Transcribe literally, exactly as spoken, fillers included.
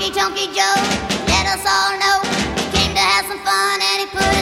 Honky Tonky Joe let us all know he came to have some fun and he put